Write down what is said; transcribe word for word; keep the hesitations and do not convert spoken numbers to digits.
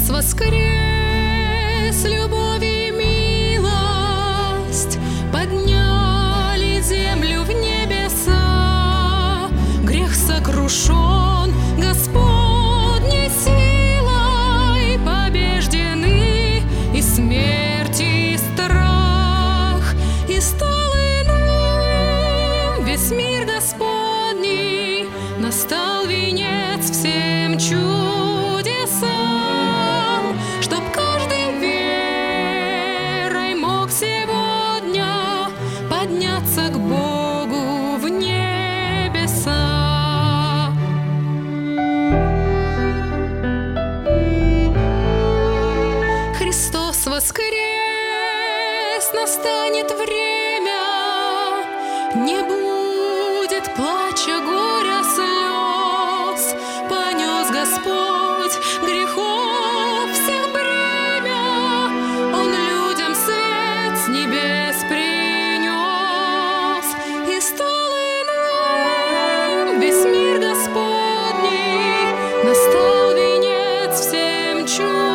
Христос воскрес, любовь и милость подняли землю в небеса. Грех сокрушен, Господней силой побеждены, и смерть, и страх, и стал иным весь мир Господний. Настал венец всем чудесам, чтоб каждый верой мог сегодня подняться к Богу в небеса. Христос воскрес, настанет время, не будет плача, горя, слез. Понес Господь грехов всех бремя, Он людям свет с небес принес, и стал иным весь мир Господний. Настал венец всем чудесам.